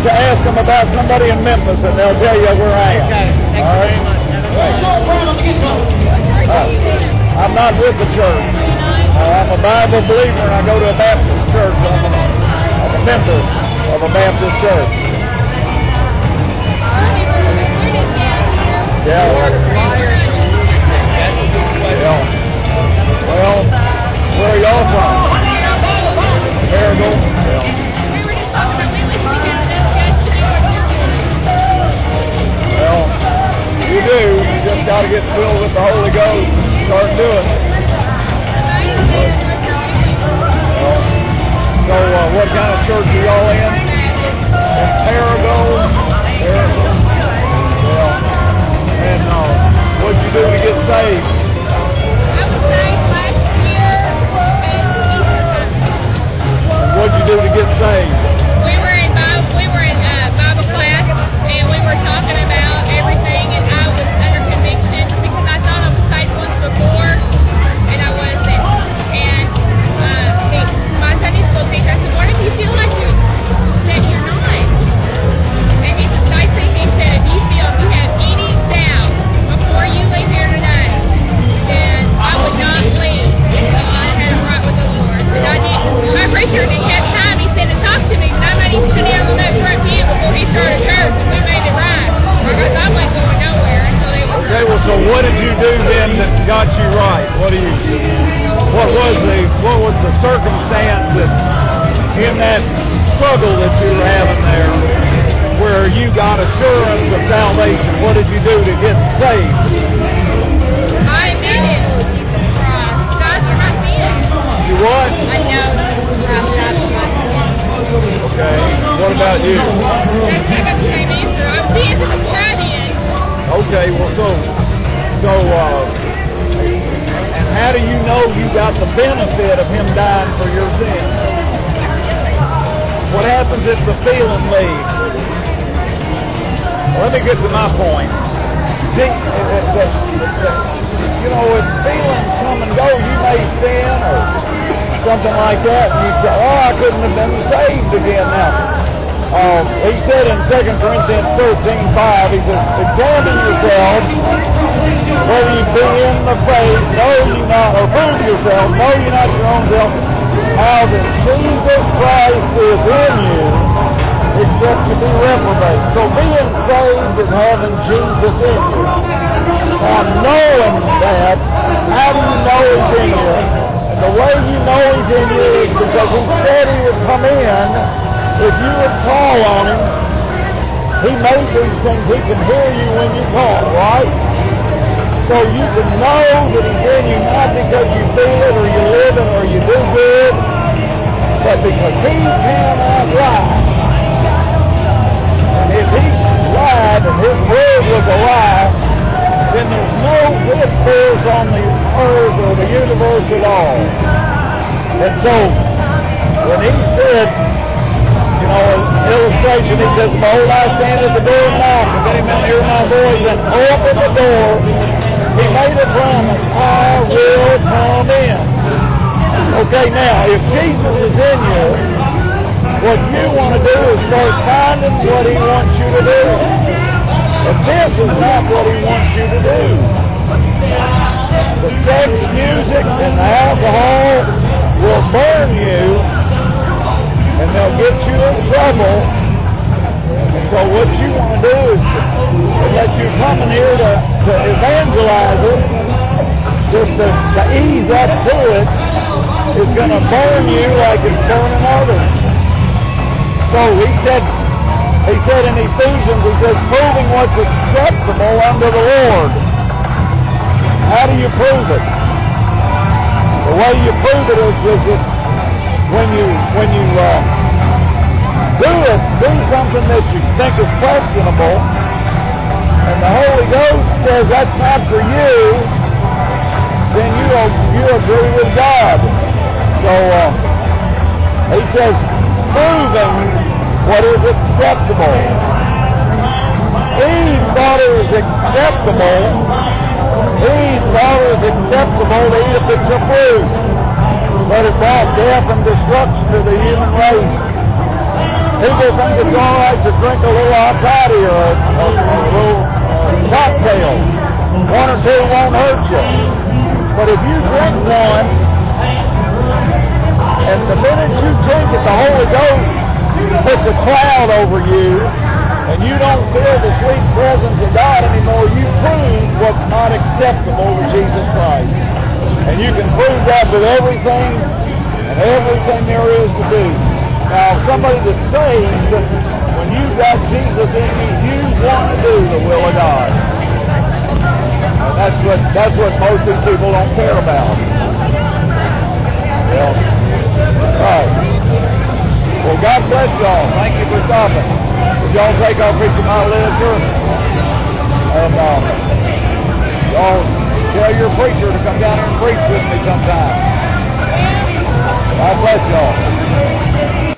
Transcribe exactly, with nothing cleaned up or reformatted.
to ask them about somebody in Memphis, and they'll tell you where I am. Okay. Thank All you right? very much. Uh, I'm not with the church. Uh, I'm a Bible believer, and I go to a Baptist church. I'm a, I'm a member of a Baptist church. Yeah. Yeah. Well, where are y'all from? Marigold? Yeah. Well, you do. You just got to get filled with the Holy Ghost and start doing it. Well, so, uh, what kind of church are y'all in? In Marigold? Marigold. Yeah. And uh, what'd you do to get saved? I was saved last year at Easter. What'd you do to get saved? We were in Bible, we were in uh, Bible class, and we were talking about everything, and I was under conviction because I thought I was saved once before, and I wasn't. And uh, he, my Sunday school teacher, I said, "What if you feel like you that you're not?" And he was nice. He said, "If you feel if you have any doubt before you leave here today, then I would not leave until I had it right with the Lord." And I didn't. My preacher didn't have time. He said to talk to me, but I made him sit down on that front pew before he started church, and we made it right. Because I wasn't going nowhere until it was Okay, right. well, so what did you do then that got you right? What do you? What was the? What was the circumstance that in that struggle that you were having there, where you got assurance of salvation? What did you do to get saved? I admitted Jesus Christ. God, you're my sin. You what? I know Jesus Christ died for my sin. Okay. What about you? That's, I got the same answer. I'm seeing before I did. Okay. Well, so, so, uh, and how do you know you got the benefit of Him dying for your sins? What happens if the feeling leaves? Let me get to my point. See, it, it, it, it, you know, if feelings come and go, you may sin or something like that, and you say, "Oh, I couldn't have been saved again now." Uh, he said in Second Corinthians thirteen five, he says, "Examine yourselves whether you be in the faith, know you not, or prove yourselves, know you not your own self, how that Jesus Christ is in you, except you be reprobate." So being saved is having Jesus in you. Now knowing that, how do you know He's in you? And the way you know He's in you is because He said He would come in if you would call on Him. He made these things. He can hear you when you call, right? So you can know that He's in you not because you feel it or you live it or you do good, but because He cannot lie. And if He lied and His word was a lie, then there's no whispers on the earth or the universe at all. And so, when He said, you know, an illustration, He says, "Behold, I stand at the door and knock. If any man hear my voice and open the door," He made a promise, "I will come in." Okay, now, if Jesus is in you, what you want to do is start finding what He wants you to do. But this is not what He wants you to do. The sex, music, and the alcohol will burn you, and they'll get you in trouble. And so what you want to do is that you come in here to, to evangelize it, just to, to ease up to it, is going to burn you like it's burning others. So he said, he said in Ephesians, he says, proving what's acceptable unto the Lord. How do you prove it? The way you prove it is, is it when you when you uh, do it, do something that you think is questionable, and the Holy Ghost says that's not for you, then you you agree with God. So uh, he says, proving what is acceptable. Eve thought it was acceptable. Eve thought it was acceptable to eat a piece of fruit, but it brought death and destruction to the human race. People think it's all right to drink a little hot toddy or a, a, a little uh, cocktail. One or two won't hurt you. But if you drink one, and the minute you drink it, the Holy Ghost puts a cloud over you, and you don't feel the sweet presence of God anymore, you prove what's not acceptable to Jesus Christ. And you can prove that with everything and everything there is to do. Now, somebody that's saved, when you've got Jesus in you, you want to do the will of God. And that's what that's what most of these people don't care about. Well, right. Well, God bless y'all. Thank you for stopping. Would y'all take our piece of my literature? And um, y'all tell your preacher to come down here and preach with me sometime. God bless y'all.